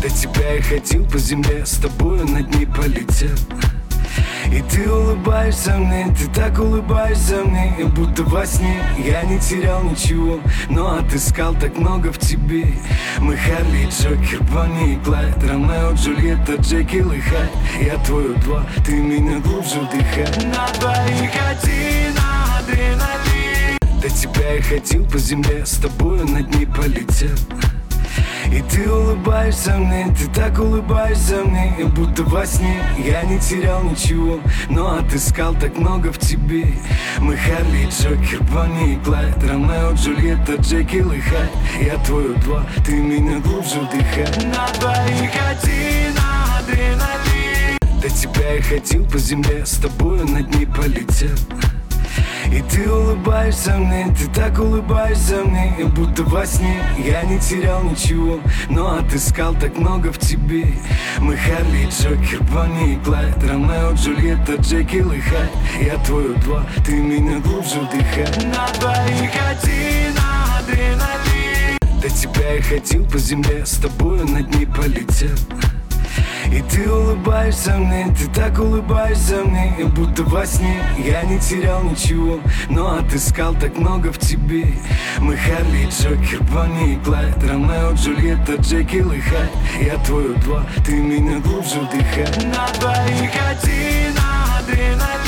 До тебя я ходил по земле, с тобою над ней полетел. И ты улыбаешься мне, ты так улыбаешься мне, и будто во сне я не терял ничего, но отыскал так много в тебе. Мы Харли и Джокер, Бонни и Клайд, Ромео, Джульетта, Джекил и Хайд. Я твой два, ты меня глубже вдыхай. На двоих один адреналин. До тебя я ходил по земле, с тобою над ней полетел. И ты улыбаешься мне, ты так улыбаешься мне, и будто во сне я не терял ничего, но отыскал так много в тебе. Мы Харли и Джокер, Бонни и Клайд, Ромео, Джульетта, Джекил и Хайд. Я твой два, ты меня глубже вдыхай. На двоих один адреналин. До тебя я ходил по земле, с тобою над ней полетел. И ты улыбаешься мне, ты так улыбаешься мне, и будто во сне я не терял ничего, но отыскал так много в тебе. Мы Харли и Джокер, Бонни и Клайд, Ромео, Джульетта, Джекил и Хайд. Я твой два, ты меня глубже вдыхай. На двоих один адреналин. До тебя я ходил по земле, с тобою над ней полетел. И ты улыбаешься мне, ты так улыбаешься мне, и будто во сне я не терял ничего, но отыскал так много в тебе. Мы Харли и Джокер, Бонни и Клайд, Ромео, Джульетта, Джекил и Хайд. Я твой два, ты меня глубже вдыхай. На двоих один адреналин.